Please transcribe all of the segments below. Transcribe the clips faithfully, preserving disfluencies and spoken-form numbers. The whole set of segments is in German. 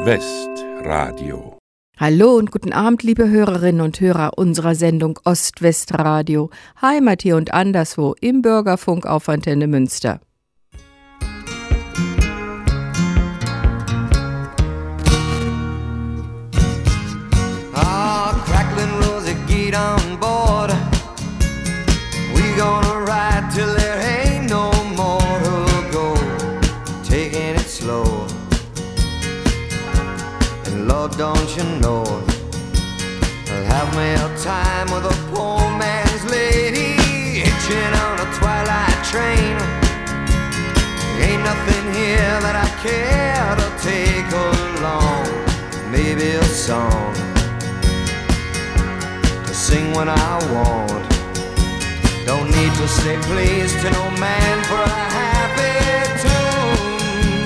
Ost-West-Radio. Hallo und guten Abend, liebe Hörerinnen und Hörer unserer Sendung Ost-West-Radio, Heimat hier und anderswo im Bürgerfunk auf Antenne Münster. Ah, crackling Rosie, get on board. We gonna ride till there ain't no more to go. Taking it slow. And Lord, don't you know, I'll have me a time with a poor man's lady, hitching on a twilight train. Ain't nothing here that I care to take along. Maybe a song to sing when I want. Don't need to say please to no man for a happy tune.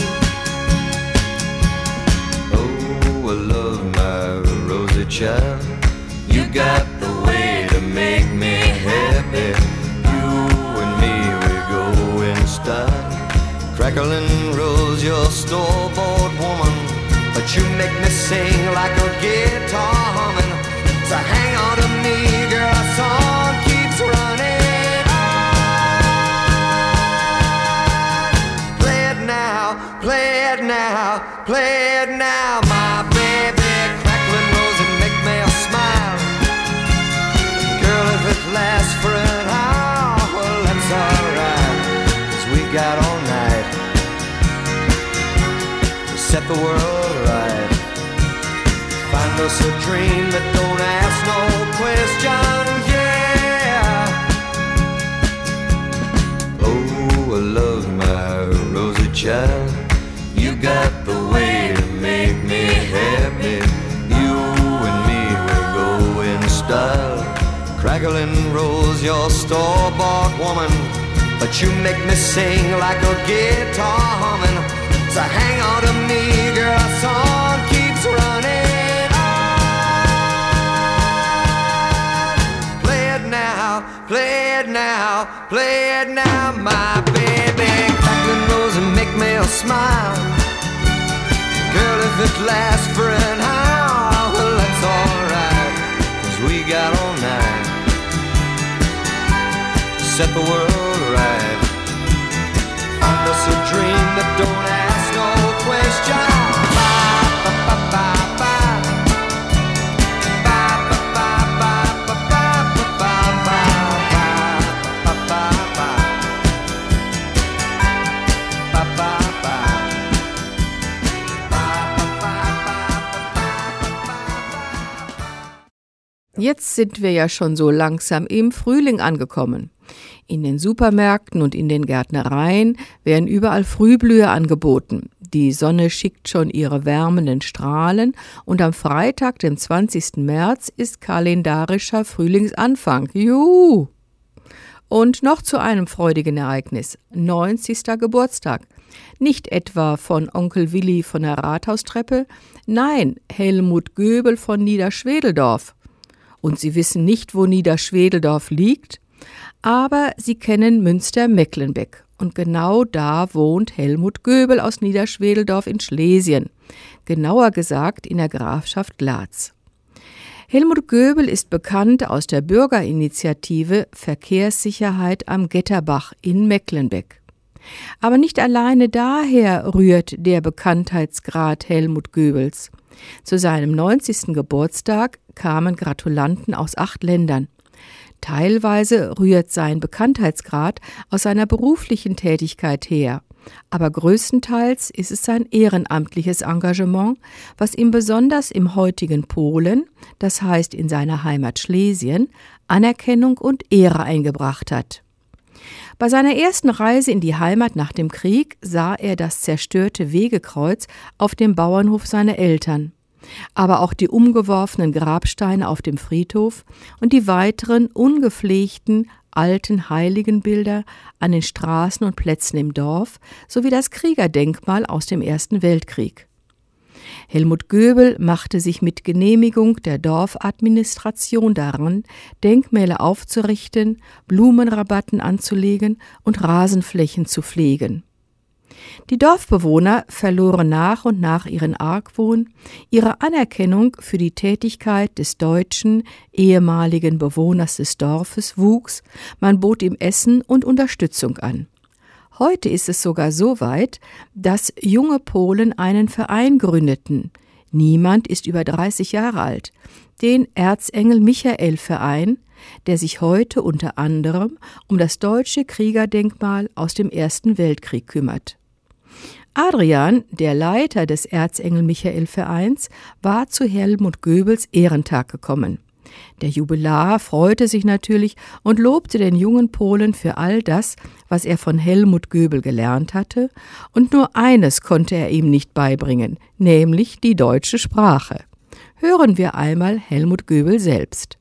Oh, I love my Rosie child. You got the way to make me happy. You and me, we go in style. Crackling Rose, you're store-bought woman, but you make me sing like a guitar humming. So hang on to me, girl, our song keeps running on. Play it now, play it now, play it now, my baby. Crackling Rose and make me smile. Girl, if it lasts for an hour, well, that's alright, 'cause we got all night to set the world right. Find us a dream that don't ask no questions, yeah. Oh, I love my Rosie child. You got the way to make me happy. You and me, we go in style. Crackling Rose, you're store-bought woman, but you make me sing like a guitar humming. So hang on to me, girl, our song keeps running on. Play it now, play it now, play it now, my baby. Crackling Rose and make me smile. Girl, if it lasts for an hour, well, that's alright, 'cause we got all night to set the world right. Find us a dream that don't ask no question. Jetzt sind wir ja schon so langsam im Frühling angekommen. In den Supermärkten und in den Gärtnereien werden überall Frühblüher angeboten. Die Sonne schickt schon ihre wärmenden Strahlen und am Freitag, dem zwanzigsten März, ist kalendarischer Frühlingsanfang. Juhu! Und noch zu einem freudigen Ereignis, neunzigsten Geburtstag. Nicht etwa von Onkel Willi von der Rathaustreppe, nein, Helmut Göbel von Niederschwedeldorf. Und Sie wissen nicht, wo Niederschwedeldorf liegt? Aber Sie kennen Münster-Mecklenbeck. Und genau da wohnt Helmut Göbel aus Niederschwedeldorf in Schlesien. Genauer gesagt in der Grafschaft Glatz. Helmut Göbel ist bekannt aus der Bürgerinitiative Verkehrssicherheit am Getterbach in Mecklenbeck. Aber nicht alleine daher rührt der Bekanntheitsgrad Helmut Göbels. Zu seinem neunzigsten Geburtstag kamen Gratulanten aus acht Ländern. Teilweise rührt sein Bekanntheitsgrad aus seiner beruflichen Tätigkeit her, aber größtenteils ist es sein ehrenamtliches Engagement, was ihm besonders im heutigen Polen, das heißt in seiner Heimat Schlesien, Anerkennung und Ehre eingebracht hat. Bei seiner ersten Reise in die Heimat nach dem Krieg sah er das zerstörte Wegekreuz auf dem Bauernhof seiner Eltern, aber auch die umgeworfenen Grabsteine auf dem Friedhof und die weiteren ungepflegten alten Heiligenbilder an den Straßen und Plätzen im Dorf sowie das Kriegerdenkmal aus dem Ersten Weltkrieg. Helmut Göbel machte sich mit Genehmigung der Dorfadministration daran, Denkmäler aufzurichten, Blumenrabatten anzulegen und Rasenflächen zu pflegen. Die Dorfbewohner verloren nach und nach ihren Argwohn, ihre Anerkennung für die Tätigkeit des deutschen, ehemaligen Bewohners des Dorfes wuchs, man bot ihm Essen und Unterstützung an. Heute ist es sogar so weit, dass junge Polen einen Verein gründeten. Niemand ist über dreißig Jahre alt, den Erzengel-Michael-Verein, der sich heute unter anderem um das deutsche Kriegerdenkmal aus dem Ersten Weltkrieg kümmert. Adrian, der Leiter des Erzengel-Michael-Vereins, war zu Helmut Goebbels Ehrentag gekommen. Der Jubilar freute sich natürlich und lobte den jungen Polen für all das, was er von Helmut Goebel gelernt hatte, und nur eines konnte er ihm nicht beibringen, nämlich die deutsche Sprache. Hören wir einmal Helmut Goebel selbst.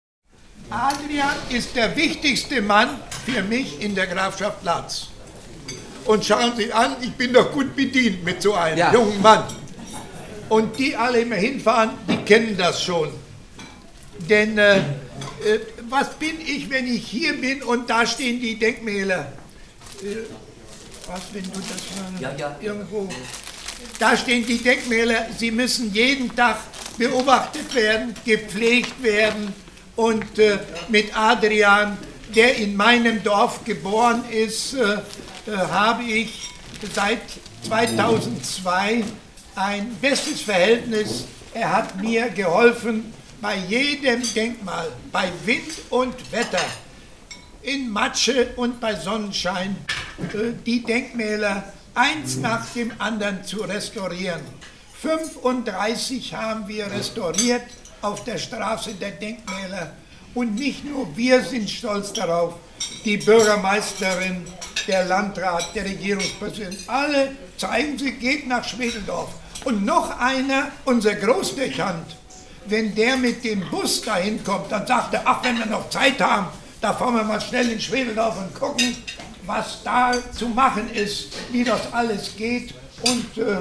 Adrian ist der wichtigste Mann für mich in der Grafschaft Latz. Und schauen Sie an, ich bin doch gut bedient mit so einem ja. jungen Mann. Und die alle immer hinfahren, die kennen das schon. Denn äh, äh, was bin ich, wenn ich hier bin und da stehen die Denkmäler? Äh, was, wenn du das mal ja, ja. irgendwo... Da stehen die Denkmäler, sie müssen jeden Tag beobachtet werden, gepflegt werden. Und äh, mit Adrian, der in meinem Dorf geboren ist, äh, äh, habe ich seit zweitausendzwei ein bestes Verhältnis. Er hat mir geholfen bei jedem Denkmal, bei Wind und Wetter, in Matsche und bei Sonnenschein, äh, die Denkmäler eins nach dem anderen zu restaurieren. fünfunddreißig haben wir restauriert auf der Straße der Denkmäler. Und nicht nur wir sind stolz darauf, die Bürgermeisterin, der Landrat, der Regierungspräsident, alle zeigen sie, geht nach Schwedeldorf. Und noch einer, unser Großdechant, wenn der mit dem Bus dahin kommt, dann sagt er, ach, wenn wir noch Zeit haben, da fahren wir mal schnell in Schwedeldorf und gucken, was da zu machen ist, wie das alles geht. Und äh,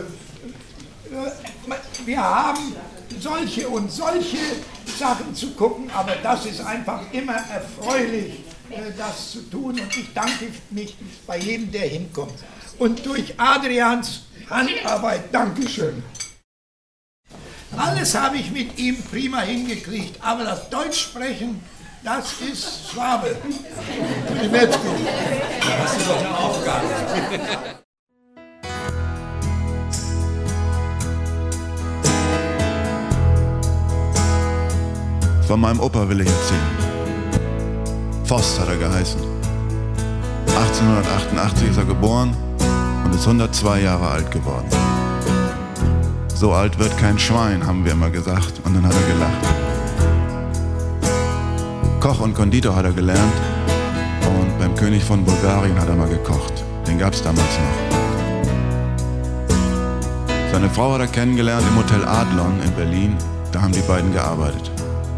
wir haben solche und solche Sachen zu gucken, aber das ist einfach immer erfreulich, das zu tun, und ich danke mich bei jedem, der hinkommt. Und durch Adrians Handarbeit, Dankeschön. Alles habe ich mit ihm prima hingekriegt, aber das Deutsch sprechen, das ist Schwabe. Das ist doch eine Aufgabe. Von meinem Opa will ich erzählen. Voss hat er geheißen. achtzehnhundertachtundachtzig ist er geboren und ist hundertzwei Jahre alt geworden. So alt wird kein Schwein, haben wir immer gesagt, und dann hat er gelacht. Koch und Konditor hat er gelernt und beim König von Bulgarien hat er mal gekocht. Den gab es damals noch. Seine Frau hat er kennengelernt im Hotel Adlon in Berlin, da haben die beiden gearbeitet.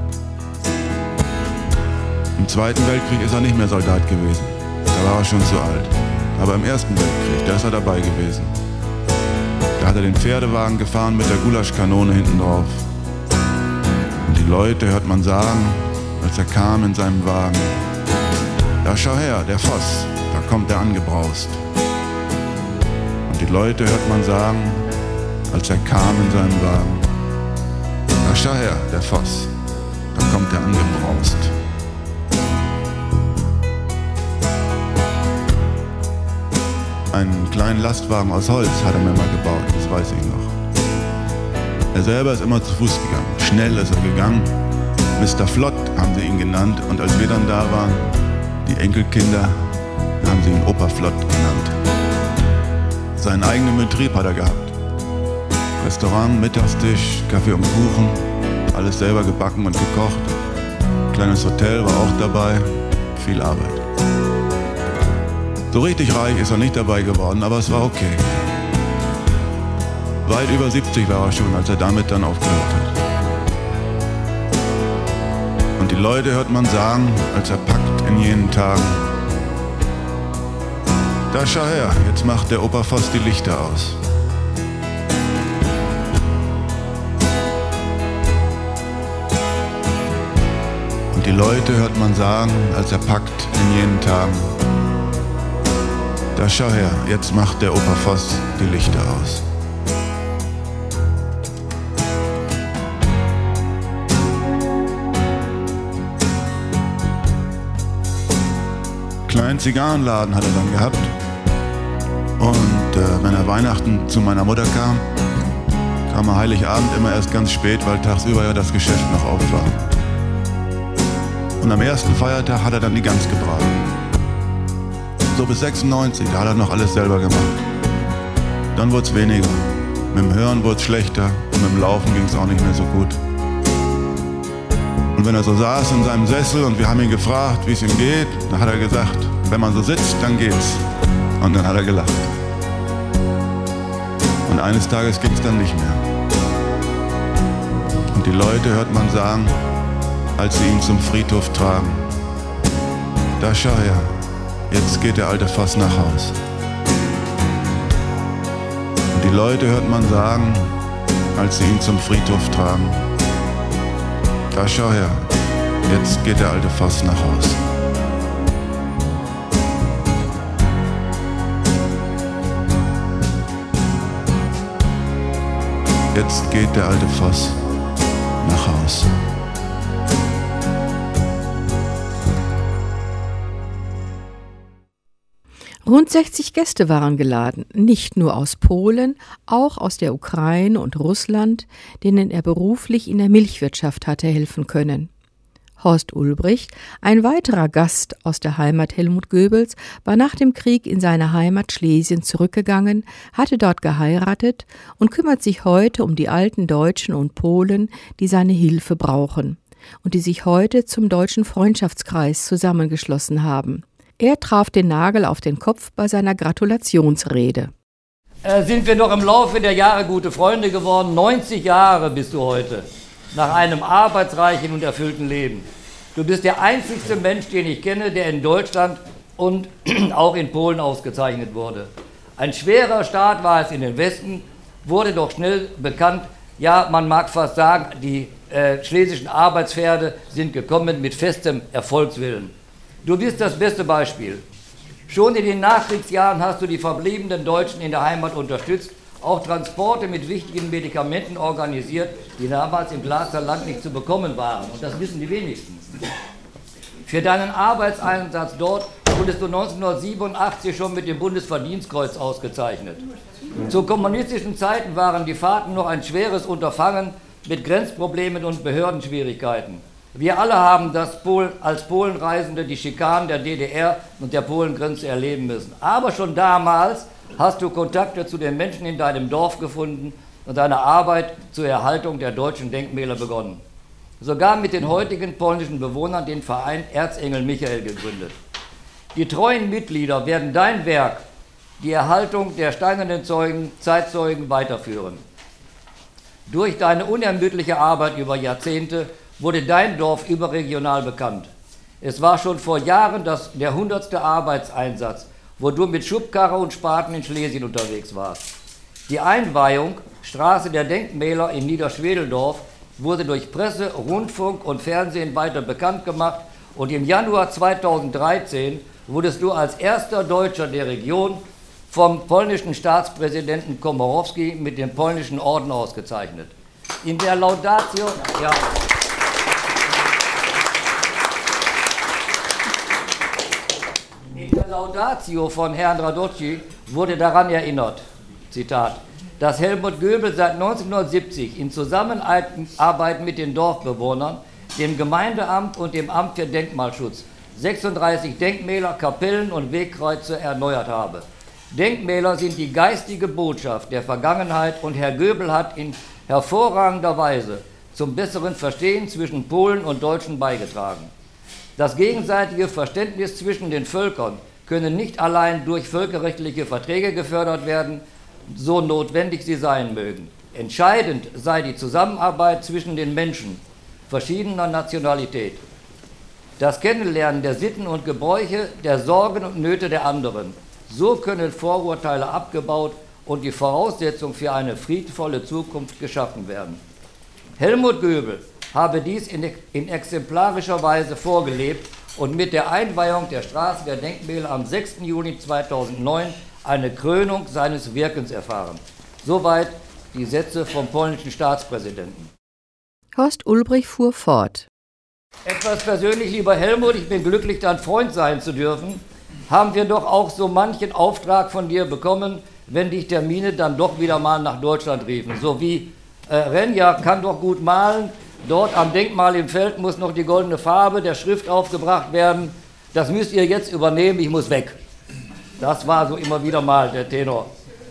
Im Zweiten Weltkrieg ist er nicht mehr Soldat gewesen, da war er schon zu alt. Aber im Ersten Weltkrieg, da ist er dabei gewesen. Da hat er den Pferdewagen gefahren mit der Gulaschkanone hinten drauf. Und die Leute hört man sagen, als er kam in seinem Wagen, da schau her, der Voss, da kommt er angebraust. Und die Leute hört man sagen, als er kam in seinem Wagen, da schau her, der Voss, da kommt er angebraust. Einen kleinen Lastwagen aus Holz hat er mir mal gebaut, das weiß ich noch. Er selber ist immer zu Fuß gegangen, schnell ist er gegangen. Mister Flott haben sie ihn genannt, und als wir dann da waren, die Enkelkinder, haben sie ihn Opa Flott genannt. Seinen eigenen Betrieb hat er gehabt. Restaurant, Mittagstisch, Kaffee und Kuchen, alles selber gebacken und gekocht. Kleines Hotel war auch dabei, viel Arbeit. So richtig reich ist er nicht dabei geworden, aber es war okay. Weit über siebzig war er schon, als er damit dann aufgehört hat. Und die Leute hört man sagen, als er packt in jenen Tagen, da schau her, jetzt macht der Opa Voss die Lichter aus. Und die Leute hört man sagen, als er packt in jenen Tagen, Da schau her, jetzt macht der Opa Voss die Lichter aus. Kleinen Zigarrenladen hat er dann gehabt. Und äh, wenn er Weihnachten zu meiner Mutter kam, kam er Heiligabend immer erst ganz spät, weil tagsüber ja das Geschäft noch auf war. Und am ersten Feiertag hat er dann die Gans gebraten. So bis sechsundneunzig, da hat er noch alles selber gemacht. Dann wurde es weniger. Mit dem Hören wurde es schlechter und mit dem Laufen ging es auch nicht mehr so gut. Und wenn er so saß in seinem Sessel und wir haben ihn gefragt, wie es ihm geht, dann hat er gesagt, wenn man so sitzt, dann geht's. Und dann hat er gelacht. Und eines Tages ging es dann nicht mehr. Und die Leute hört man sagen, als sie ihn zum Friedhof tragen, da schau her, jetzt geht der alte Voss nach Haus. Und die Leute hört man sagen, als sie ihn zum Friedhof tragen, da schau her, jetzt geht der alte Voss nach Haus. Jetzt geht der alte Voss nach Haus. Rund sechzig Gäste waren geladen, nicht nur aus Polen, auch aus der Ukraine und Russland, denen er beruflich in der Milchwirtschaft hatte helfen können. Horst Ulbricht, ein weiterer Gast aus der Heimat Helmut Goebbels, war nach dem Krieg in seine Heimat Schlesien zurückgegangen, hatte dort geheiratet und kümmert sich heute um die alten Deutschen und Polen, die seine Hilfe brauchen und die sich heute zum Deutschen Freundschaftskreis zusammengeschlossen haben. Er traf den Nagel auf den Kopf bei seiner Gratulationsrede. Äh, sind wir noch im Laufe der Jahre gute Freunde geworden. neunzig Jahre bist du heute, nach einem arbeitsreichen und erfüllten Leben. Du bist der einzigste Mensch, den ich kenne, der in Deutschland und auch in Polen ausgezeichnet wurde. Ein schwerer Start war es in den Westen, wurde doch schnell bekannt. Ja, man mag fast sagen, die äh, schlesischen Arbeitspferde sind gekommen mit festem Erfolgswillen. Du bist das beste Beispiel. Schon in den Nachkriegsjahren hast du die verbliebenen Deutschen in der Heimat unterstützt, auch Transporte mit wichtigen Medikamenten organisiert, die damals im Glatzer Land nicht zu bekommen waren. Und das wissen die wenigsten. Für deinen Arbeitseinsatz dort wurdest du neunzehnhundertsiebenundachtzig schon mit dem Bundesverdienstkreuz ausgezeichnet. Zu kommunistischen Zeiten waren die Fahrten noch ein schweres Unterfangen mit Grenzproblemen und Behördenschwierigkeiten. Wir alle haben das Pol, als Polenreisende die Schikanen der D D R und der Polengrenze erleben müssen. Aber schon damals hast du Kontakte zu den Menschen in deinem Dorf gefunden und deine Arbeit zur Erhaltung der deutschen Denkmäler begonnen. Sogar mit den heutigen polnischen Bewohnern den Verein Erzengel Michael gegründet. Die treuen Mitglieder werden dein Werk, die Erhaltung der steinernen Zeugen, Zeitzeugen weiterführen. Durch deine unermüdliche Arbeit über Jahrzehnte wurde dein Dorf überregional bekannt. Es war schon vor Jahren das, der hundertste Arbeitseinsatz, wo du mit Schubkarre und Spaten in Schlesien unterwegs warst. Die Einweihung, Straße der Denkmäler in Niederschwedeldorf, wurde durch Presse, Rundfunk und Fernsehen weiter bekannt gemacht und im Januar zweitausenddreizehn wurdest du als erster Deutscher der Region vom polnischen Staatspräsidenten Komorowski mit dem polnischen Orden ausgezeichnet. In der Laudatio... Ja, In der Laudatio von Herrn Radocki wurde daran erinnert, Zitat, dass Helmut Goebbels seit neunzehnhundertsiebzig in Zusammenarbeit mit den Dorfbewohnern, dem Gemeindeamt und dem Amt für Denkmalschutz sechsunddreißig Denkmäler, Kapellen und Wegkreuze erneuert habe. Denkmäler sind die geistige Botschaft der Vergangenheit und Herr Goebbels hat in hervorragender Weise zum besseren Verstehen zwischen Polen und Deutschen beigetragen. Das gegenseitige Verständnis zwischen den Völkern könne nicht allein durch völkerrechtliche Verträge gefördert werden, so notwendig sie sein mögen. Entscheidend sei die Zusammenarbeit zwischen den Menschen verschiedener Nationalität. Das Kennenlernen der Sitten und Gebräuche, der Sorgen und Nöte der anderen. So können Vorurteile abgebaut und die Voraussetzung für eine friedvolle Zukunft geschaffen werden. Helmut Goebbels habe dies in, in exemplarischer Weise vorgelebt und mit der Einweihung der Straßenwehr-Denkmäler am sechsten Juni zweitausendneun eine Krönung seines Wirkens erfahren. Soweit die Sätze vom polnischen Staatspräsidenten. Horst Ulbrich fuhr fort. Etwas persönlich, lieber Helmut, ich bin glücklich, dein Freund sein zu dürfen. Haben wir doch auch so manchen Auftrag von dir bekommen, wenn die Termine dann doch wieder mal nach Deutschland riefen. So wie äh, Renja kann doch gut malen, dort am Denkmal im Feld muss noch die goldene Farbe der Schrift aufgebracht werden. Das müsst ihr jetzt übernehmen, ich muss weg. Das war so immer wieder mal der Tenor.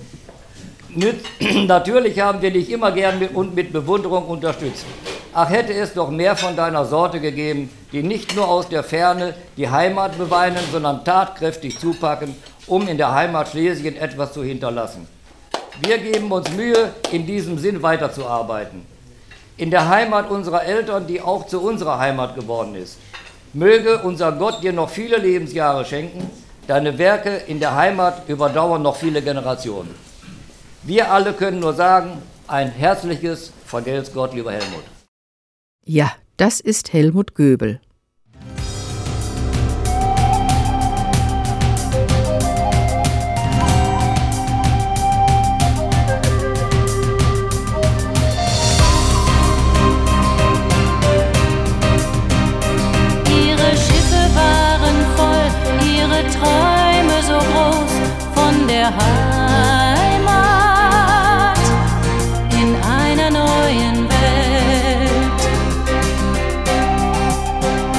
Natürlich haben wir dich immer gern mit, und mit Bewunderung unterstützt. Ach, hätte es doch mehr von deiner Sorte gegeben, die nicht nur aus der Ferne die Heimat beweinen, sondern tatkräftig zupacken, um in der Heimat Schlesien etwas zu hinterlassen. Wir geben uns Mühe, in diesem Sinn weiterzuarbeiten. In der Heimat unserer Eltern, die auch zu unserer Heimat geworden ist. Möge unser Gott dir noch viele Lebensjahre schenken. Deine Werke in der Heimat überdauern noch viele Generationen. Wir alle können nur sagen, ein herzliches Vergelt's Gott, lieber Helmut. Ja, das ist Helmut Göbel. Ihre Schiffe waren voll, ihre Träume so groß von der Heimat in einer neuen Welt.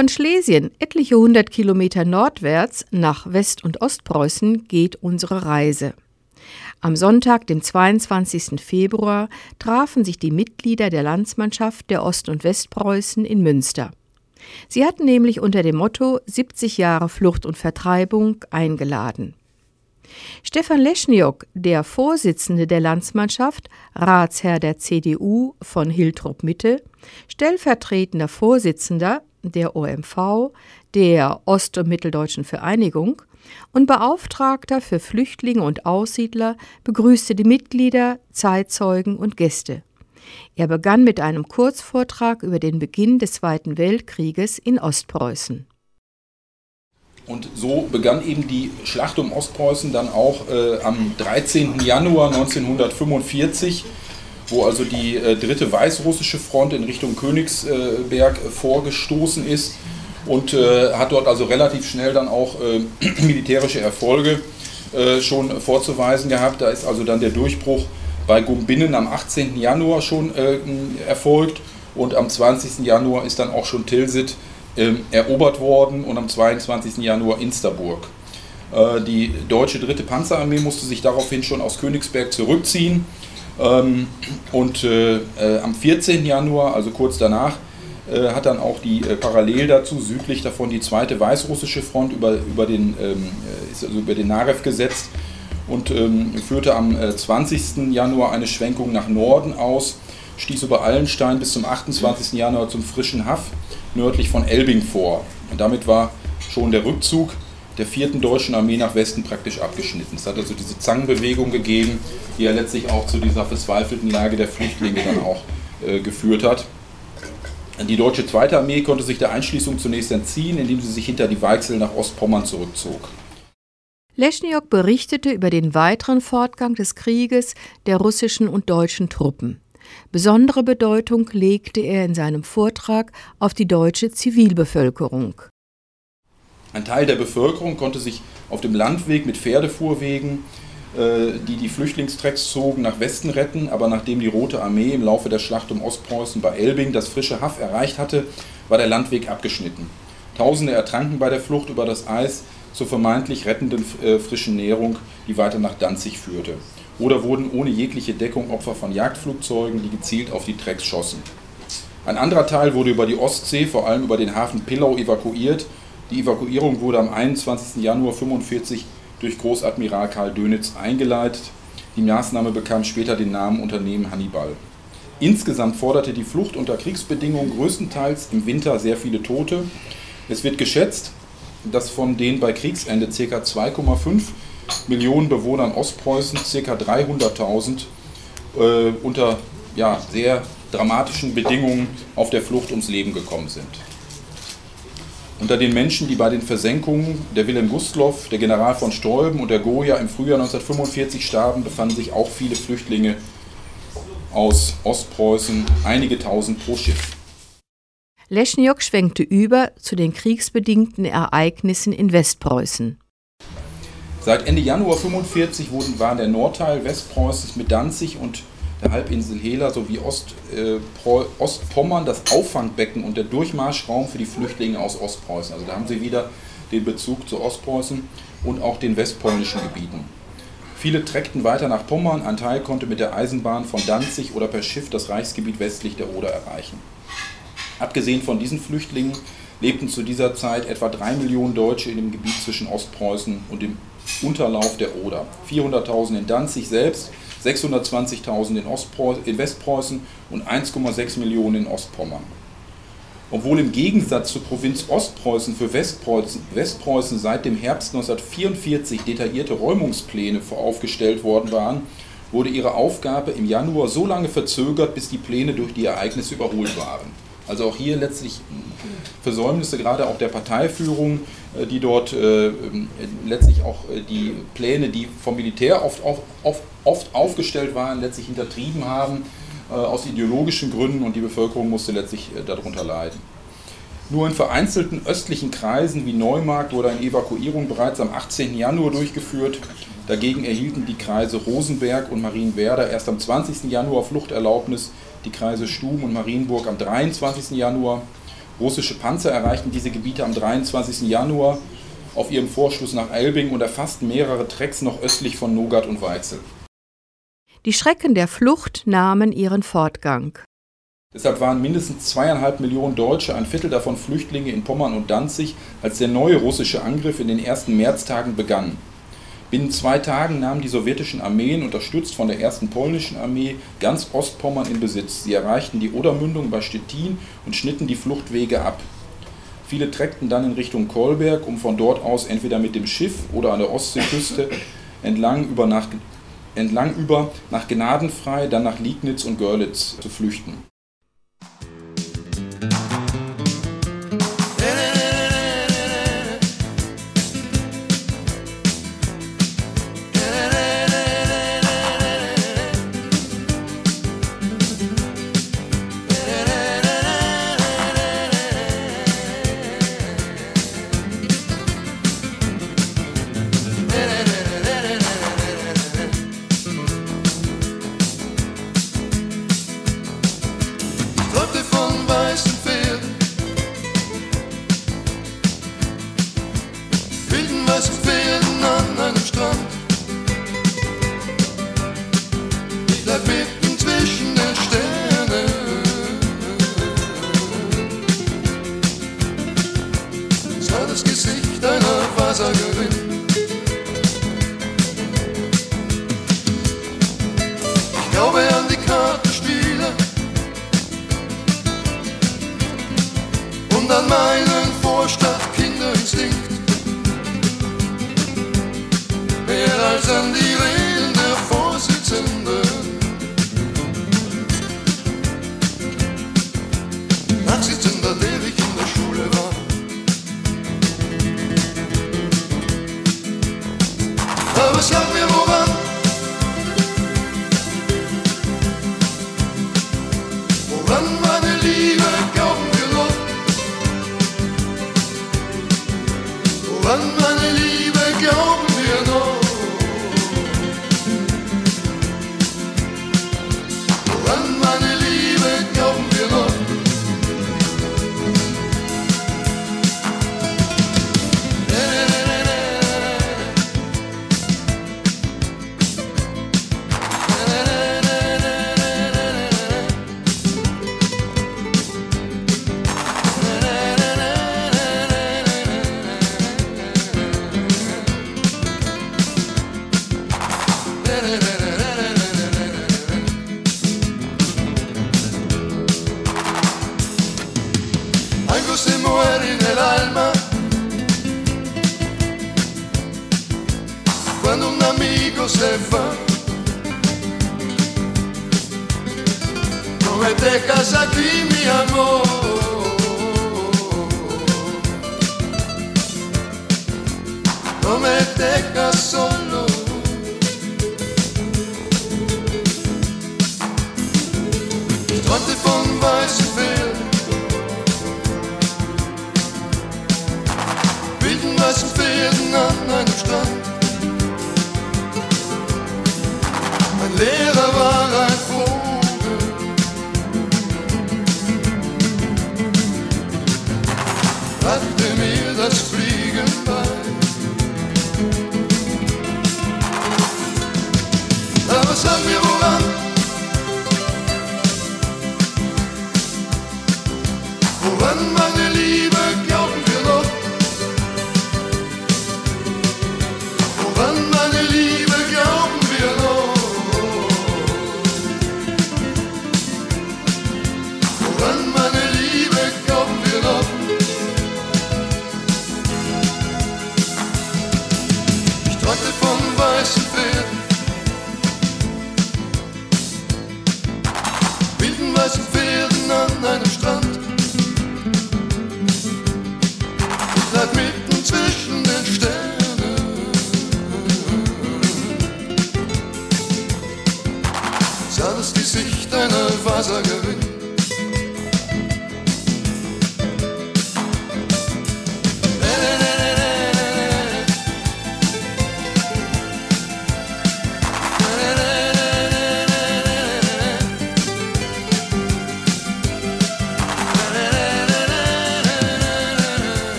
Von Schlesien, etliche hundert Kilometer nordwärts nach West- und Ostpreußen, geht unsere Reise. Am Sonntag, dem zweiundzwanzigsten Februar, trafen sich die Mitglieder der Landsmannschaft der Ost- und Westpreußen in Münster. Sie hatten nämlich unter dem Motto siebzig Jahre Flucht und Vertreibung eingeladen. Stefan Leschniok, der Vorsitzende der Landsmannschaft, Ratsherr der C D U von Hiltrop-Mitte, stellvertretender Vorsitzender der O M V, der Ost- und Mitteldeutschen Vereinigung und Beauftragter für Flüchtlinge und Aussiedler, begrüßte die Mitglieder, Zeitzeugen und Gäste. Er begann mit einem Kurzvortrag über den Beginn des Zweiten Weltkrieges in Ostpreußen. Und so begann eben die Schlacht um Ostpreußen dann auch äh, am dreizehnten Januar neunzehnhundertfünfundvierzig, wo also die äh, dritte weißrussische Front in Richtung Königsberg äh, vorgestoßen ist und äh, hat dort also relativ schnell dann auch äh, militärische Erfolge äh, schon vorzuweisen gehabt. Da ist also dann der Durchbruch bei Gumbinnen am achtzehnten Januar schon äh, erfolgt und am zwanzigsten Januar ist dann auch schon Tilsit Ähm, erobert worden und am zweiundzwanzigsten Januar Insterburg. Äh, die deutsche dritte Panzerarmee musste sich daraufhin schon aus Königsberg zurückziehen ähm, und äh, äh, am vierzehnten Januar, also kurz danach, äh, hat dann auch die äh, parallel dazu südlich davon die zweite weißrussische Front über, über, den, ähm, ist also über den Narew gesetzt und ähm, führte am äh, zwanzigsten Januar eine Schwenkung nach Norden aus, stieß über Allenstein bis zum achtundzwanzigsten Januar zum Frischen Haff nördlich von Elbing vor. Und damit war schon der Rückzug der vierten deutschen Armee nach Westen praktisch abgeschnitten. Es hat also diese Zangenbewegung gegeben, die ja letztlich auch zu dieser verzweifelten Lage der Flüchtlinge dann auch äh, geführt hat. Die deutsche zweite Armee konnte sich der Einschließung zunächst entziehen, indem sie sich hinter die Weichsel nach Ostpommern zurückzog. Leschniok berichtete über den weiteren Fortgang des Krieges der russischen und deutschen Truppen. Besondere Bedeutung legte er in seinem Vortrag auf die deutsche Zivilbevölkerung. Ein Teil der Bevölkerung konnte sich auf dem Landweg mit Pferdefuhrwegen, äh, die die Flüchtlingstrecks zogen, nach Westen retten, aber nachdem die Rote Armee im Laufe der Schlacht um Ostpreußen bei Elbing das Frische Haff erreicht hatte, war der Landweg abgeschnitten. Tausende ertranken bei der Flucht über das Eis zur vermeintlich rettenden äh, frischen Nährung, die weiter nach Danzig führte. Oder wurden ohne jegliche Deckung Opfer von Jagdflugzeugen, die gezielt auf die Trecks schossen. Ein anderer Teil wurde über die Ostsee, vor allem über den Hafen Pillau, evakuiert. Die Evakuierung wurde am einundzwanzigsten Januar neunzehnhundertfünfundvierzig durch Großadmiral Karl Dönitz eingeleitet. Die Maßnahme bekam später den Namen Unternehmen Hannibal. Insgesamt forderte die Flucht unter Kriegsbedingungen größtenteils im Winter sehr viele Tote. Es wird geschätzt, dass von den bei Kriegsende ca. zwei Komma fünf Millionen Bewohnern Ostpreußen ca. dreihunderttausend äh, unter ja, sehr dramatischen Bedingungen auf der Flucht ums Leben gekommen sind. Unter den Menschen, die bei den Versenkungen der Wilhelm Gustloff, der General von Stolben und der Goya im Frühjahr neunzehnhundertfünfundvierzig starben, befanden sich auch viele Flüchtlinge aus Ostpreußen, einige tausend pro Schiff. Leschniok schwenkte über zu den kriegsbedingten Ereignissen in Westpreußen. Seit Ende Januar neunzehnhundertfünfundvierzig wurden, waren der Nordteil Westpreußens mit Danzig und der Halbinsel Hela sowie Ost, äh, Ostpommern das Auffangbecken und der Durchmarschraum für die Flüchtlinge aus Ostpreußen. Also da haben Sie wieder den Bezug zu Ostpreußen und auch den westpolnischen Gebieten. Viele treckten weiter nach Pommern, ein Teil konnte mit der Eisenbahn von Danzig oder per Schiff das Reichsgebiet westlich der Oder erreichen. Abgesehen von diesen Flüchtlingen lebten zu dieser Zeit etwa drei Millionen Deutsche in dem Gebiet zwischen Ostpreußen und dem Unterlauf der Oder. vierhunderttausend in Danzig selbst, sechshundertzwanzigtausend in, in Westpreußen und eins Komma sechs Millionen in Ostpommern. Obwohl im Gegensatz zur Provinz Ostpreußen für Westpreußen, Westpreußen seit dem Herbst neunzehnhundertvierundvierzig detaillierte Räumungspläne aufgestellt worden waren, wurde ihre Aufgabe im Januar so lange verzögert, bis die Pläne durch die Ereignisse überholt waren. Also auch hier letztlich Versäumnisse, gerade auch der Parteiführung, die dort äh, letztlich auch die Pläne, die vom Militär oft, auf, oft, oft aufgestellt waren, letztlich hintertrieben haben, äh, aus ideologischen Gründen, und die Bevölkerung musste letztlich äh, darunter leiden. Nur in vereinzelten östlichen Kreisen wie Neumarkt wurde eine Evakuierung bereits am achtzehnten Januar durchgeführt. Dagegen erhielten die Kreise Rosenberg und Marienwerder erst am zwanzigsten Januar Fluchterlaubnis, die Kreise Stuben und Marienburg am dreiundzwanzigsten Januar Russische Panzer erreichten diese Gebiete am dreiundzwanzigsten Januar auf ihrem Vorstoß nach Elbing und erfassten mehrere Trecks noch östlich von Nogat und Weizel. Die Schrecken der Flucht nahmen ihren Fortgang. Deshalb waren mindestens zweieinhalb Millionen Deutsche, ein Viertel davon Flüchtlinge in Pommern und Danzig, als der neue russische Angriff in den ersten Märztagen begann. Binnen zwei Tagen nahmen die sowjetischen Armeen, unterstützt von der ersten polnischen Armee, ganz Ostpommern in Besitz. Sie erreichten die Odermündung bei Stettin und schnitten die Fluchtwege ab. Viele treckten dann in Richtung Kolberg, um von dort aus entweder mit dem Schiff oder an der Ostseeküste entlang über nach, entlang über nach Gnadenfrei, dann nach Liegnitz und Görlitz zu flüchten.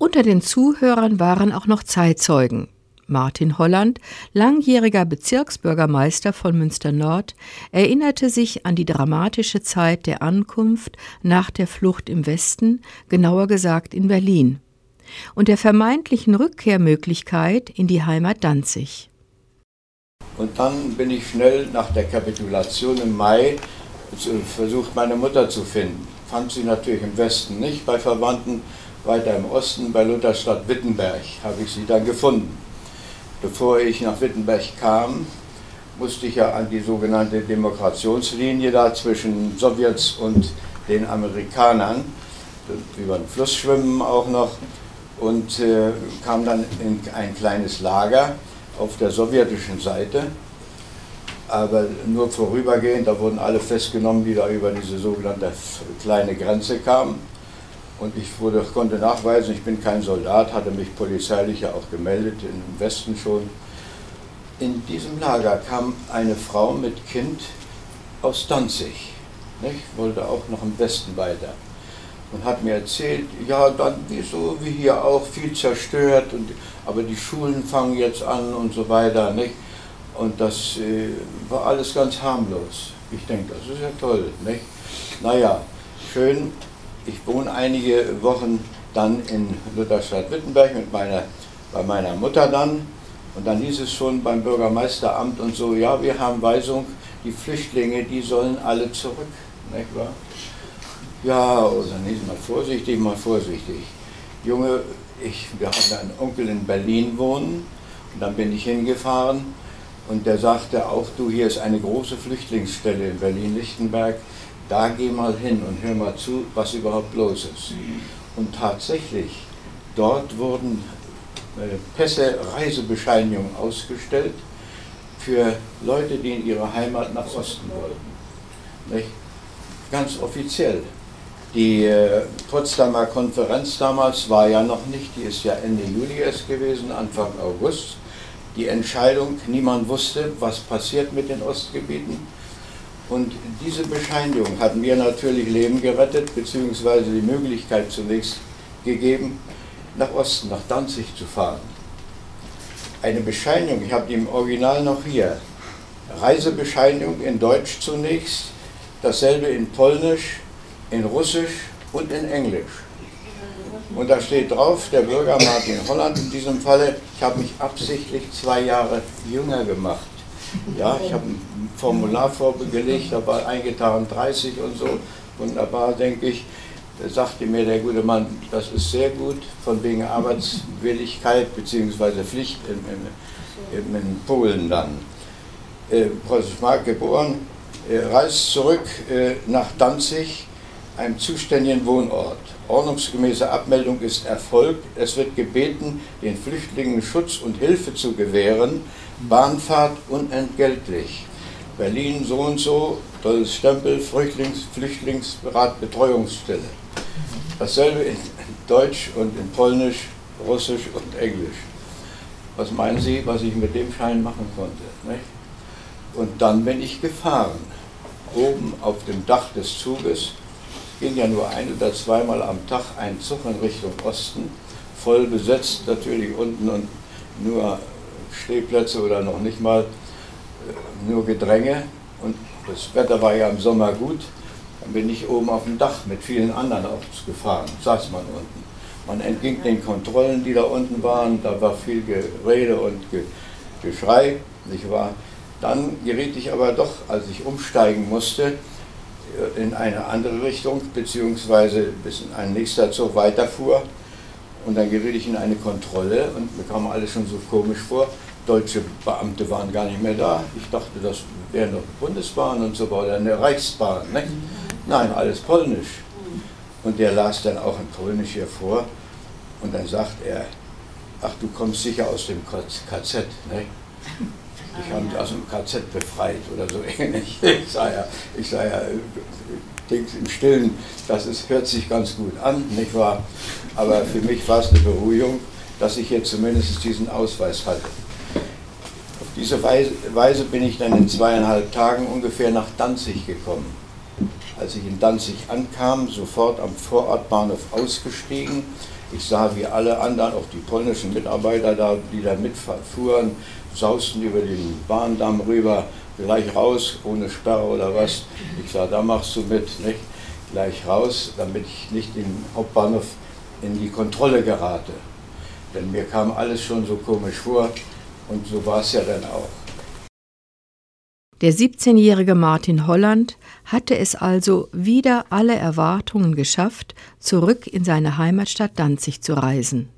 Unter den Zuhörern waren auch noch Zeitzeugen. Martin Holland, langjähriger Bezirksbürgermeister von Münster-Nord, erinnerte sich an die dramatische Zeit der Ankunft nach der Flucht im Westen, genauer gesagt in Berlin, und der vermeintlichen Rückkehrmöglichkeit in die Heimat Danzig. Und dann bin ich schnell nach der Kapitulation im Mai versucht, meine Mutter zu finden. Fand sie natürlich im Westen nicht, bei Verwandten weiter im Osten, bei Lutherstadt Wittenberg habe ich sie dann gefunden. Bevor ich nach Wittenberg kam, musste ich ja an die sogenannte Demarkationslinie da zwischen Sowjets und den Amerikanern, über den Fluss schwimmen auch noch, und äh, kam dann in ein kleines Lager auf der sowjetischen Seite, aber nur vorübergehend. Da wurden alle festgenommen, die da über diese sogenannte kleine Grenze kamen. Und ich wurde, konnte nachweisen, ich bin kein Soldat, hatte mich polizeilich ja auch gemeldet, im Westen schon. In diesem Lager kam eine Frau mit Kind aus Danzig, nicht? Wollte auch noch im Westen weiter. Und hat mir erzählt, ja, dann wie so wie hier auch, viel zerstört, und, aber die Schulen fangen jetzt an und so weiter. Nicht? Und das äh, war alles ganz harmlos. Ich denke, das ist ja toll. Nicht? Naja, schön. Ich wohne einige Wochen dann in Lutherstadt-Wittenberg mit meiner, bei meiner Mutter dann. Und dann hieß es schon beim Bürgermeisteramt und so, ja, wir haben Weisung, die Flüchtlinge, die sollen alle zurück. Nicht wahr? Ja, und dann hieß es mal vorsichtig, mal vorsichtig. Junge, ich, wir hatten einen Onkel in Berlin wohnen, und dann bin ich hingefahren und der sagte auch, du, hier ist eine große Flüchtlingsstelle in Berlin-Lichtenberg, da geh mal hin und hör mal zu, was überhaupt los ist. Und tatsächlich, dort wurden äh, Pässe, Reisebescheinigungen ausgestellt für Leute, die in ihre Heimat nach Osten wollten. Nicht? Ganz offiziell. Die äh, Potsdamer Konferenz damals war ja noch nicht, die ist ja Ende Juli erst gewesen, Anfang August. Die Entscheidung, niemand wusste, was passiert mit den Ostgebieten. Und diese Bescheinigung hat mir natürlich Leben gerettet, beziehungsweise die Möglichkeit zunächst gegeben, nach Osten, nach Danzig zu fahren. Eine Bescheinigung, ich habe die im Original noch hier, Reisebescheinigung in Deutsch zunächst, dasselbe in Polnisch, in Russisch und in Englisch. Und da steht drauf, der Bürger Martin Holland in diesem Falle, ich habe mich absichtlich zwei Jahre jünger gemacht. Ja, ich habe ein Formular vorgelegt, da war eingetragen dreißig und so, wunderbar, denke ich. Da sagte mir der gute Mann, das ist sehr gut, von wegen Arbeitswilligkeit bzw. Pflicht in, in, in Polen dann. Äh, Preußisch-Mark geboren, äh, reist zurück äh, nach Danzig, einem zuständigen Wohnort. Ordnungsgemäße Abmeldung ist erfolgt. Es wird gebeten, den Flüchtlingen Schutz und Hilfe zu gewähren. Bahnfahrt unentgeltlich. Berlin so und so, tolles Stempel, Flüchtlings, Flüchtlingsrat, Betreuungsstelle. Dasselbe in Deutsch und in Polnisch, Russisch und Englisch. Was meinen Sie, was ich mit dem Schein machen konnte? Nicht? Und dann bin ich gefahren. Oben auf dem Dach des Zuges ging ja nur ein oder zweimal am Tag ein Zug in Richtung Osten, voll besetzt natürlich unten und nur Stehplätze oder noch nicht mal, nur Gedränge. Und das Wetter war ja im Sommer gut. Dann bin ich oben auf dem Dach mit vielen anderen gefahren, saß man unten. Man entging den Kontrollen, die da unten waren, da war viel Gerede und Geschrei, nicht wahr? Dann geriet ich aber doch, als ich umsteigen musste, in eine andere Richtung, beziehungsweise bis ein nächster Zug weiterfuhr. Und dann geriet ich in eine Kontrolle und mir kam alles schon so komisch vor. Deutsche Beamte waren gar nicht mehr da. Ich dachte, das wäre noch Bundesbahn und so weiter, eine Reichsbahn. Ne? Nein, alles polnisch. Und der las dann auch in Polnisch hier vor. Und dann sagt er, ach, du kommst sicher aus dem K Z. Ne? Ich habe mich aus dem K Z befreit oder so ähnlich. Ich sage ja, ich sag ja Dings im Stillen, das ist, hört sich ganz gut an, nicht wahr? Aber für mich war es eine Beruhigung, dass ich jetzt zumindest diesen Ausweis hatte. Auf diese Weise, Weise bin ich dann in zweieinhalb Tagen ungefähr nach Danzig gekommen. Als ich in Danzig ankam, sofort am Vorortbahnhof ausgestiegen, Ich sah, wie alle anderen, auch die polnischen Mitarbeiter da, die da mitfuhren, sausten über den Bahndamm rüber, gleich raus, ohne Sperre oder was. Ich sah, da machst du mit, nicht? Gleich raus, damit ich nicht im Hauptbahnhof in die Kontrolle gerate. Denn mir kam alles schon so komisch vor und so war es ja dann auch. Der siebzehnjährige Martin Holland hatte es also wider alle Erwartungen geschafft, zurück in seine Heimatstadt Danzig zu reisen.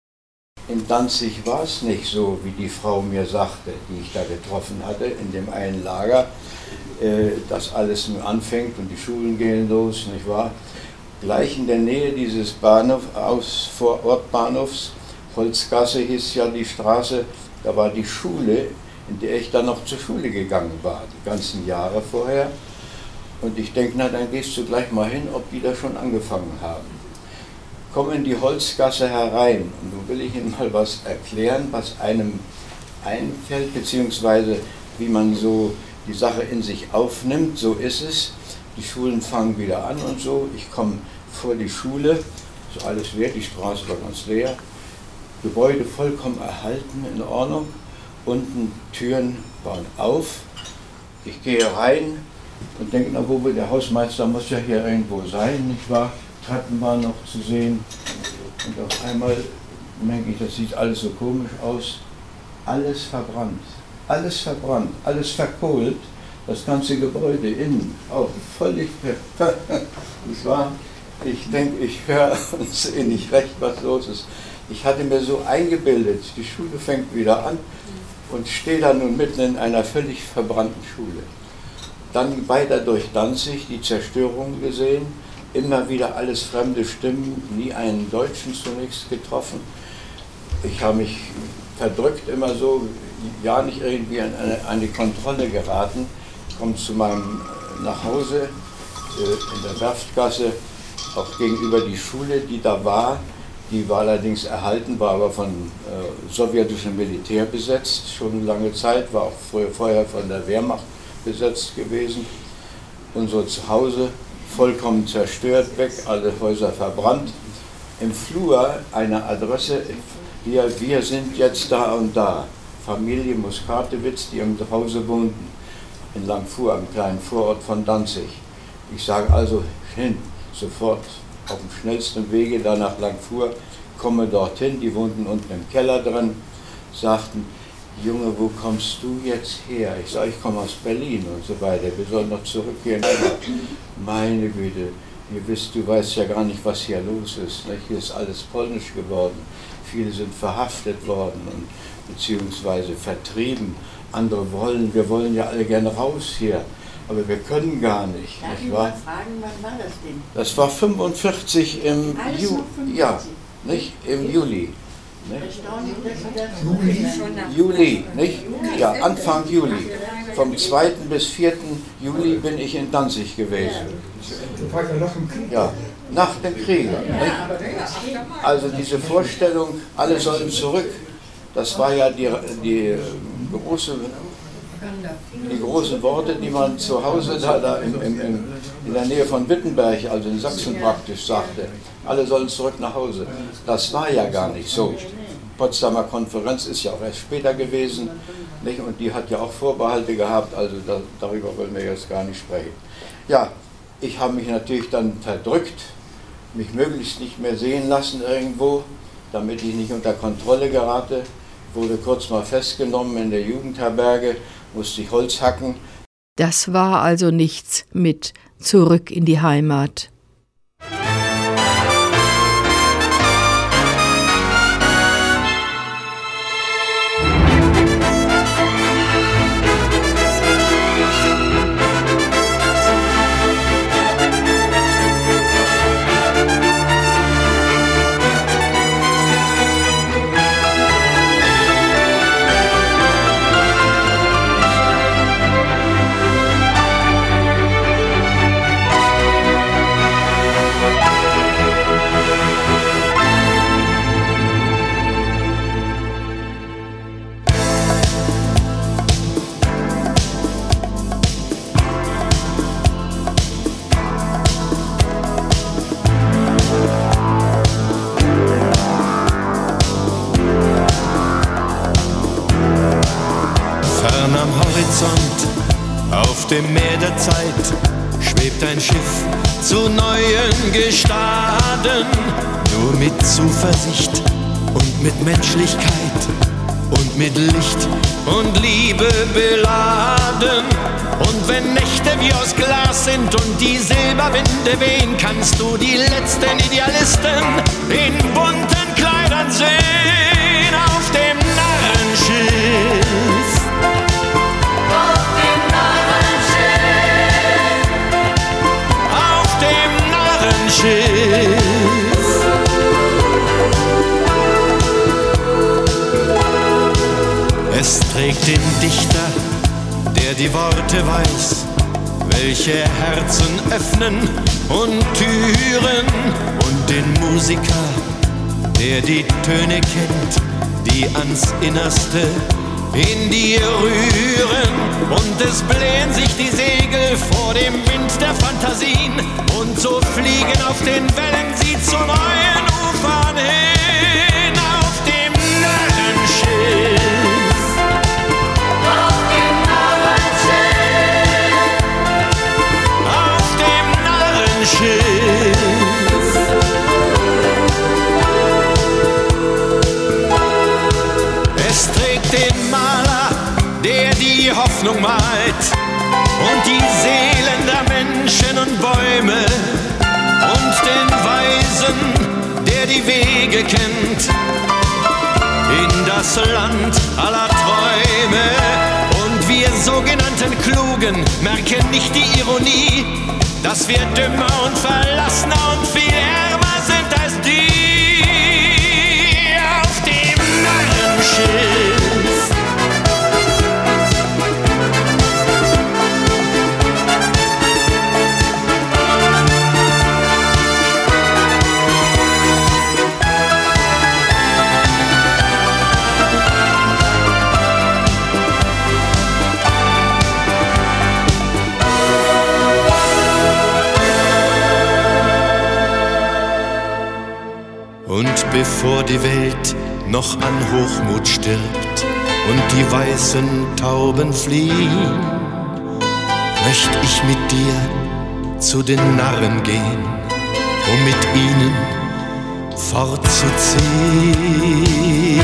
In Danzig war es nicht so, wie die Frau mir sagte, die ich da getroffen hatte, in dem einen Lager, äh, dass alles nun anfängt und die Schulen gehen los, nicht wahr? Gleich in der Nähe dieses Bahnhof, aus Vorortbahnhofs, Holzgasse hieß ja die Straße, da war die Schule, in der ich dann noch zur Schule gegangen war, die ganzen Jahre vorher. Und ich denke, na dann gehst du gleich mal hin, ob die da schon angefangen haben. Komm in die Holzgasse herein und nun will ich Ihnen mal was erklären, was einem einfällt, beziehungsweise wie man so die Sache in sich aufnimmt, so ist es. Die Schulen fangen wieder an und so, ich komme vor die Schule, so alles leer, die Straße war ganz leer, Gebäude vollkommen erhalten, in Ordnung. Unten Türen waren auf. Ich gehe rein und denke, na wo will der Hausmeister, muss ja hier irgendwo sein, nicht wahr? Treppen waren noch zu sehen. Und auf einmal denke ich, das sieht alles so komisch aus. Alles verbrannt. Alles verbrannt, alles verkohlt. Das ganze Gebäude innen auch völlig nicht wahr? Ich denke, ich höre und sehe nicht recht, was los ist. Ich hatte mir so eingebildet, die Schule fängt wieder an. Und stehe da nun mitten in einer völlig verbrannten Schule. Dann weiter durch Danzig, die Zerstörung gesehen, immer wieder alles fremde Stimmen, nie einen Deutschen zunächst getroffen. Ich habe mich verdrückt immer so, ja nicht irgendwie an eine, an die Kontrolle geraten. Ich komme zu meinem Nachhause äh, in der Werftgasse, auch gegenüber die Schule, die da war. Die war allerdings erhalten, war aber von äh, sowjetischem Militär besetzt, schon lange Zeit, war auch früher, vorher von der Wehrmacht besetzt gewesen. Unser Zuhause vollkommen zerstört, weg, alle Häuser verbrannt. Im Flur eine Adresse, hier, wir sind jetzt da und da. Familie Muskatewitz, die im Hause wohnten, in Langfuhr, einem kleinen Vorort von Danzig. Ich sage also hin, sofort. Auf dem schnellsten Wege da nach Langfuhr, komme dorthin, die wohnten unten im Keller drin, sagten, Junge, wo kommst du jetzt her? Ich sage, ich komme aus Berlin und so weiter, wir sollen noch zurückgehen. Meine Güte, ihr wisst, du weißt ja gar nicht, was hier los ist. Nicht? Hier ist alles polnisch geworden, viele sind verhaftet worden und beziehungsweise vertrieben. Andere wollen, wir wollen ja alle gerne raus hier. Aber wir können gar nicht. Darf nicht ich wahr? mal fragen, wann war das denn? Das war fünfundvierzig im Juli. Ja, nicht im Juli. Nicht? Juli, nicht? Ja, Anfang Juli. Vom zweiten bis vierten Juli bin ich in Danzig gewesen. Ja, nach dem Krieg. Nicht? Also diese Vorstellung, alle sollen zurück, das war ja die, die große... Die großen Worte, die man zu Hause da, da in, in, in der Nähe von Wittenberg, also in Sachsen praktisch, sagte, alle sollen zurück nach Hause. Das war ja gar nicht so. Die Potsdamer Konferenz ist ja auch erst später gewesen, nicht? Und die hat ja auch Vorbehalte gehabt, also da, darüber wollen wir jetzt gar nicht sprechen. Ja, ich habe mich natürlich dann verdrückt, mich möglichst nicht mehr sehen lassen irgendwo, damit ich nicht unter Kontrolle gerate. Wurde kurz mal festgenommen in der Jugendherberge, musste ich Holz hacken. Das war also nichts mit zurück in die Heimat. dem Meer der Zeit schwebt ein Schiff zu neuen Gestaden, nur mit Zuversicht und mit Menschlichkeit und mit Licht und Liebe beladen. Und wenn Nächte wie aus Glas sind und die Silberwinde wehen, kannst du die letzten Idealisten in bunten Kleidern sehen auf dem Narrenschiff. Auf dem Narrenschiff. Auf dem Narrenschiff. Es trägt den Dichter, der die Worte weiß, welche Herzen öffnen und Türen, und den Musiker, der die Töne kennt, die ans Innerste in dir rühren. Und es blähen sich die Segel vor dem Wind der Fantasien, und so fliegen auf den Wellen sie zu neuen Ufern hin auf dem Narrenschiff. Es trägt den Maler, der die Hoffnung malt, und die Seelen der Menschen und Bäume, und den Weisen, der die Wege kennt, in das Land aller Träume. Und wir sogenannten Klugen merken nicht die Ironie, dass wir dümmer und verlassener und viel ärmer sind als die auf dem Narrenschiff. Und bevor die Welt noch an Hochmut stirbt und die weißen Tauben fliehen, möcht ich mit dir zu den Narren gehen, um mit ihnen fortzuziehen.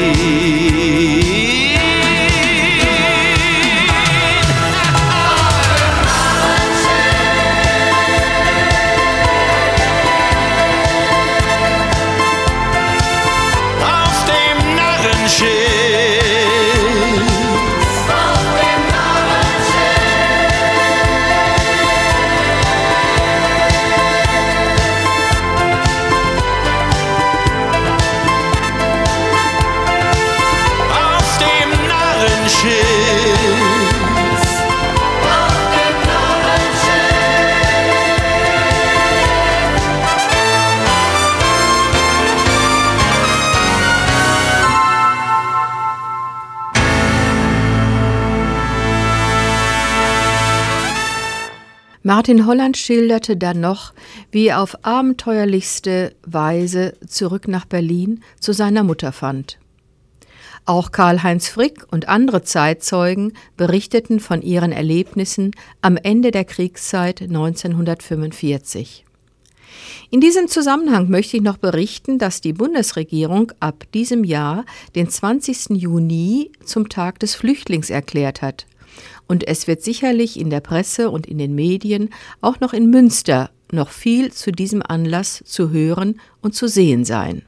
Martin Holland schilderte dann noch, wie er auf abenteuerlichste Weise zurück nach Berlin zu seiner Mutter fand. Auch Karl-Heinz Frick und andere Zeitzeugen berichteten von ihren Erlebnissen am Ende der Kriegszeit neunzehnhundertfünfundvierzig. In diesem Zusammenhang möchte ich noch berichten, dass die Bundesregierung ab diesem Jahr den zwanzigsten Juni zum Tag des Flüchtlings erklärt hat. Und es wird sicherlich in der Presse und in den Medien, auch noch in Münster, noch viel zu diesem Anlass zu hören und zu sehen sein.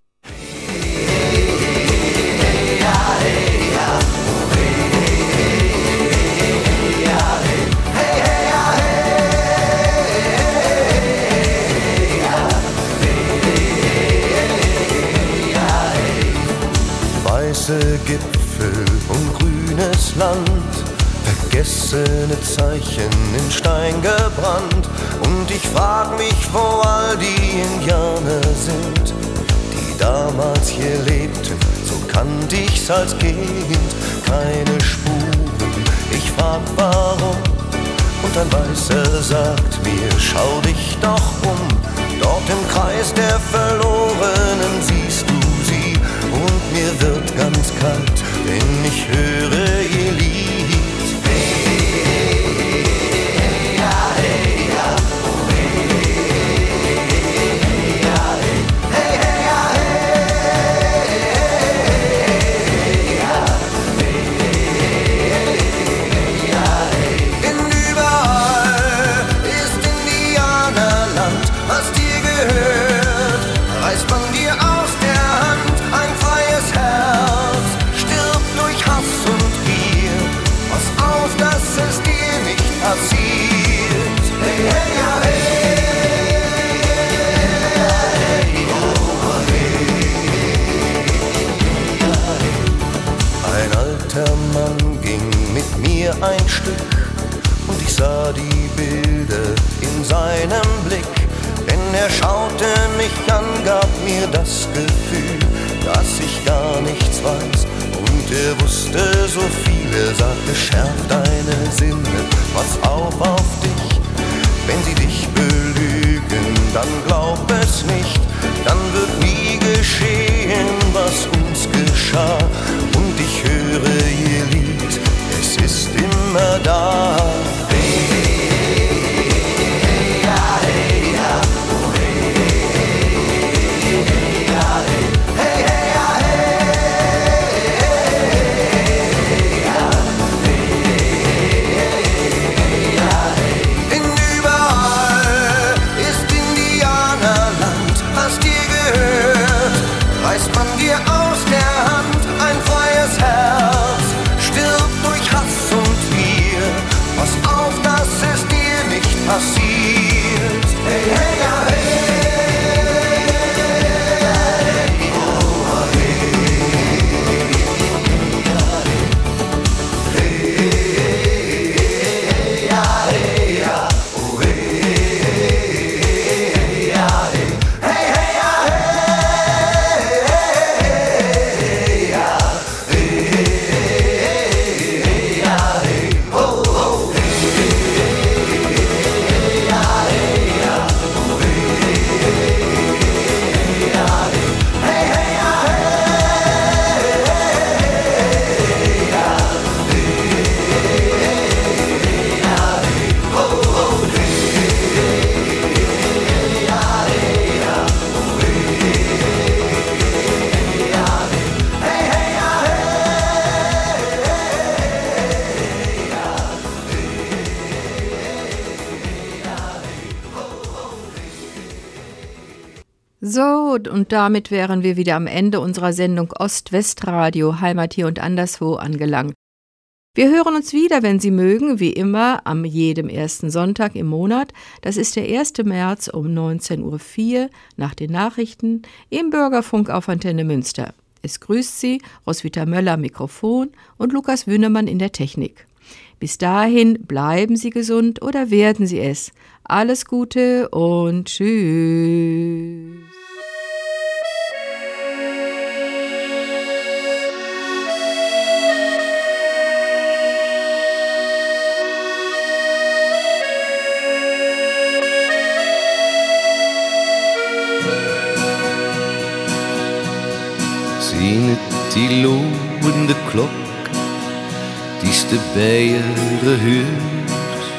Weiße Gipfel und grünes Land, vergessene Zeichen in Stein gebrannt. Und ich frag mich, wo all die Indianer sind, die damals hier lebten, so kannte ich's als Kind. Keine Spuren, ich frag warum, und ein Weißer sagt mir, schau dich doch um. Dort im Kreis der Verlorenen siehst du sie, und mir wird ganz kalt, denn ich höre ihr Lied. Hey, mir ein Stück und ich sah die Bilder in seinem Blick. Denn er schaute mich an, gab mir das Gefühl, dass ich gar nichts weiß. Und er wusste so viel, er sagte, schärf deine Sinne, pass auf auf dich. Wenn sie dich belügen, dann glaub es nicht, dann wird nie geschehen, was uns geschah. Und ich höre ihr Lied, es ist immer da. Hey, hey, hey, hey, ja, hey, ja. Oh, hey, hey, hey, ja, hey. Hey, hey, ja, hey, ja. Hey, hey, hey, ja, hey. Denn überall ist Indianerland, hast dir gehört, reißt man dir aus der Hand ein freies Herz, stirbt durch Hass und Gier, pass auf, dass es dir nicht passiert. Hey, hey, ja, hey. So, und damit wären wir wieder am Ende unserer Sendung Ost-West-Radio, Heimat hier und anderswo angelangt. Wir hören uns wieder, wenn Sie mögen, wie immer, am jedem ersten Sonntag im Monat. Das ist der erste März um neunzehn Uhr vier nach den Nachrichten im Bürgerfunk auf Antenne Münster. Es grüßt Sie Roswitha Möller am Mikrofon und Lukas Wünnemann in der Technik. Bis dahin bleiben Sie gesund oder werden Sie es. Alles Gute und tschüss. Zien het die lopende klok, die is de bijere huurt.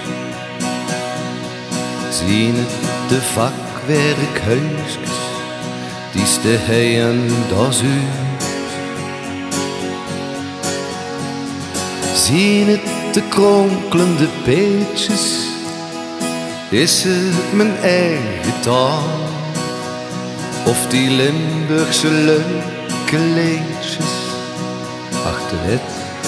Zien het de vakwerkhuisjes, die is de hei en das uurt. Zien het de kronkelende beetjes, is het mijn eigen taal. Of die Limburgse leuke leedjes achter het,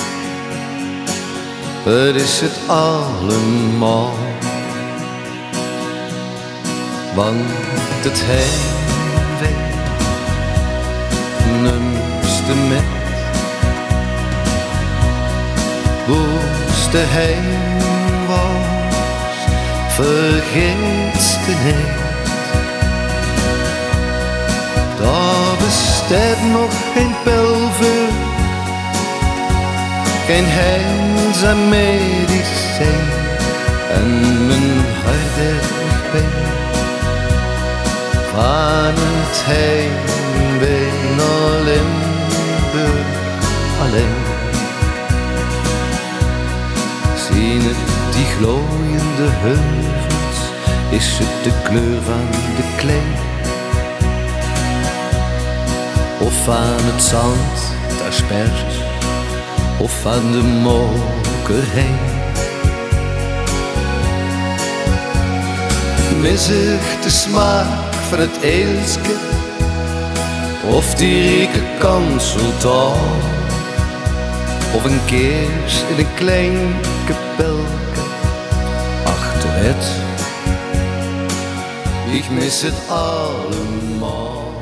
het is het allemaal. Want het heimwee numste met, wo's de heim was, vergeet's de niet. Daar bestaat nog geen pil voor, geen heils en medicijn, en mijn huidig ben van het heimwee naar Limburg alleen. Zien het die glooiende heuvels, is het de kleur van de klei? Of aan het zand, de asperges, of aan de mokerhei. Mis ik de smaak van het eelske, of die rijke kanseltaal, of een keers in een klein kapelke achter het. Ik mis het allemaal.